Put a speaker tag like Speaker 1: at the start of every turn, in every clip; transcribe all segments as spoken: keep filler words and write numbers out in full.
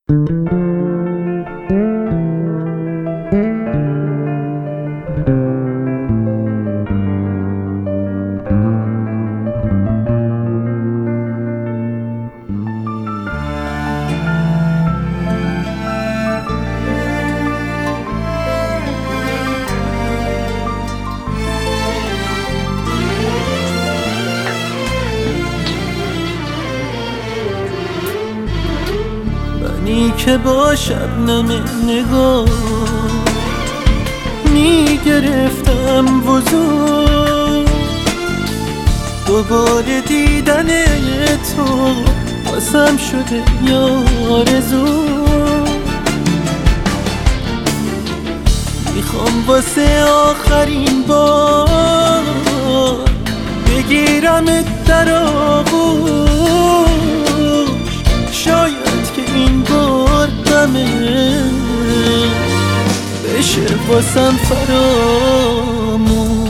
Speaker 1: منی که با شبنم نگاه میگرفتم وضو، دوباره دیدن تو واسم شده یا آرزو. میخوام واسه آخرین بار بگیرمت در آغوش، شاید که این بار غمه بشه واسم فراموش.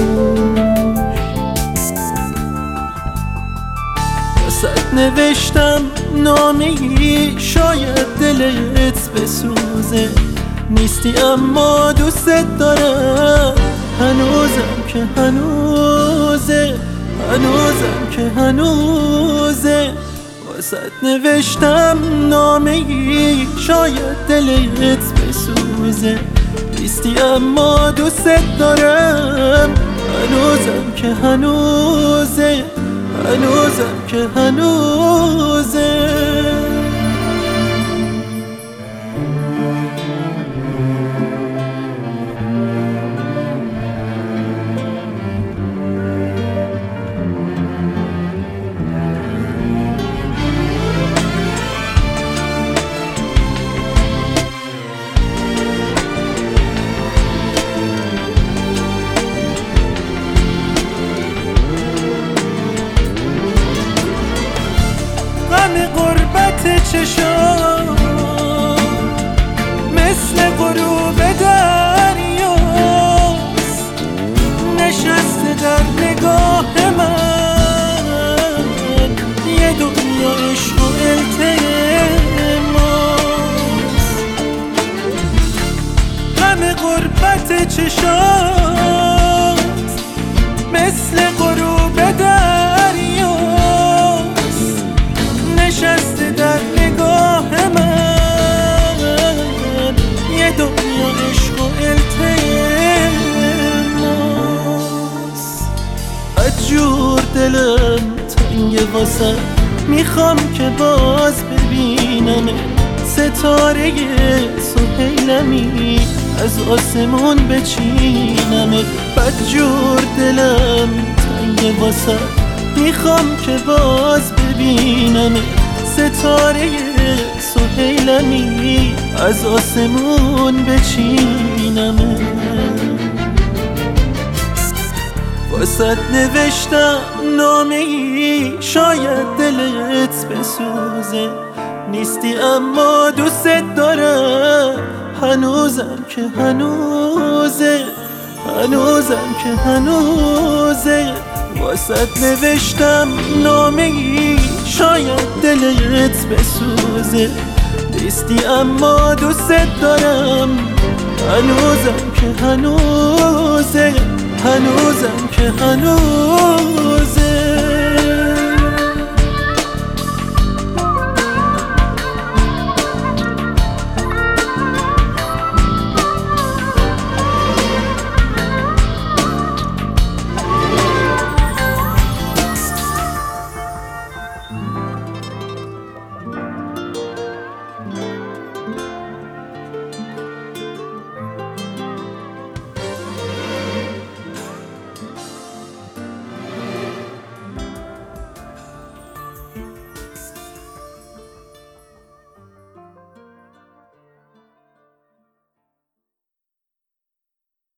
Speaker 1: واسه نوشتم نامه‌ای شاید دلت بسوزه، نیستی اما دوست دارم، هنوزم که هنوزه، هنوزم که هنوزه. واسه نوشتم نامه‌ای شاید دلت بسوزه، نیستی اما دوست دارم، هنوزم که هنوزه، هنوزم که هنوزه. غربت چشام مثل غروب دریاست، نشسته در نگاه من یه دنیا عشق و التماس. غم غربت چشام مثل غروب دریاست، نشسته در نگاه من یه دنیا عشق و التماس. عجور دلم تنگه واسه، میخوام که باز ببینم ستاره سهیلمی از آسمون بچینم. بدجور دلم تنگه واسه، میخوام که باز ببینم ستاره سهیلمی از آسمون بچینم. واسه نوشتم نامه‌ای شاید دلت بسوزه، نیستی اما دوست دارم، هنوزم که هنوزه، هنوزم که هنوزه. واسه نوشتم نامه‌ای شاید دلت بسوزه، نیستی اما دوست دارم، هنوزم که هنوزه، هنوزم که هنوزه.